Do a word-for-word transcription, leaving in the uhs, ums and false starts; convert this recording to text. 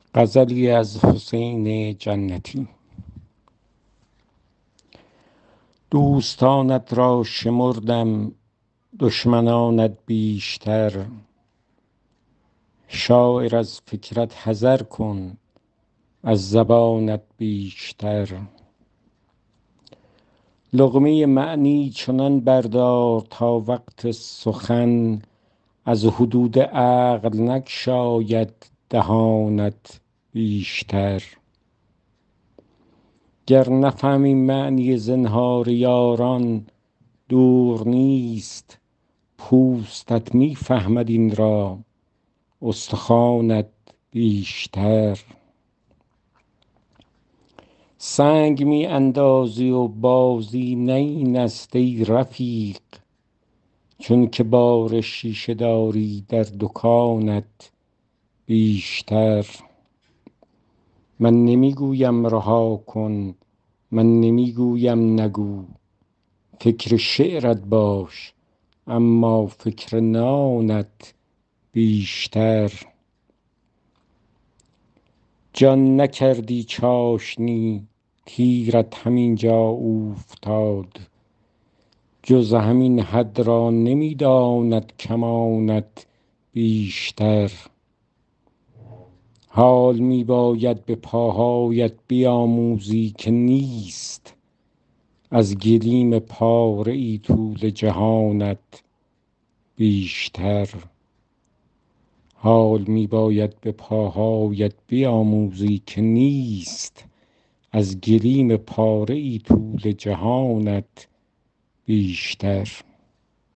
غزلی از حسین جنتی. دوستانت را شمردم، دشمنانت بیشتر. شاعر از فکرت حذر کن، از زبانت بیشتر. لقمه معنی چنان بردار تا وقت سخن، از حدود عقل نگشاید دهانت بیشتر. گر نفهمی معنی زنهار یاران، دور نیست پوستت می فهمد این را، استخوانت بیشتر. سنگ می اندازی و بازی نه این است ای رفیق، چون که بار شیشه داری در دکانت بیشتر. من نمی گویم رها کن، من نمی گویم نگو، فکر شعرت باش اما فکر نانت بیشتر. جان نکردی چاشنی، تیرت همینجا اوفتاد، جز همین حد را نمی داند کمانت بیشتر. حال می باید به پاهایت بیاموزی که نیست، از گلیم پاره ای طول جهانت بیشتر. حال می باید به پاهایت بیاموزی که نیست، از گلیم پاره ای طول جهانت بیشتر.